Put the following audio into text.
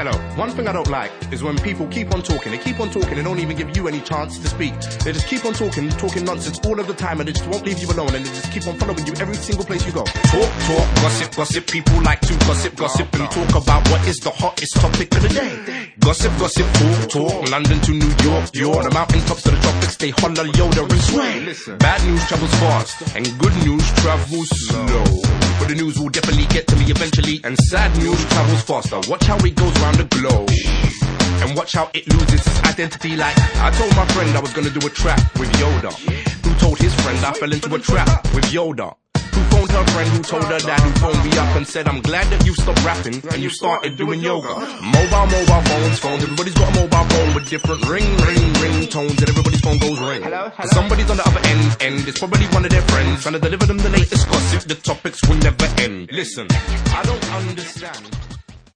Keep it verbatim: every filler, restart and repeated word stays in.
Hello. One thing I don't like is when people keep on talking. They keep on talking and don't even give you any chance to speak. They just keep on talking, talking nonsense all of the time, and they just won't leave you alone, and they just keep on following you every single place you go. Talk, talk, gossip, gossip. People like to gossip, gossip, and talk about what is the hottest topic of the day. Gossip, gossip, talk, talk. London to New York, you're the mountain tops to the tropics. They holler, Yoda and sway. Bad news travels fast, and good news travels slow. But the news will definitely get to me eventually, and sad news travels faster. Watch how it goes around the globe, and watch how it loses its identity. Like I told my friend I was gonna do a trap with Yoda, who told his friend I fell into a trap with Yoda, who phoned her friend, who told her dad, who phoned me up and said, I'm glad that you stopped rapping and you started doing yoga. Mobile, mobile phones, phones. Everybody's got a mobile phone with different ring, ring, ring tones, and everybody's phone goes ring. Hello, hello. Somebody's on the other end, end. It's probably one of their friends trying to deliver them the latest gossip. The topics will never end. Listen, I don't understand.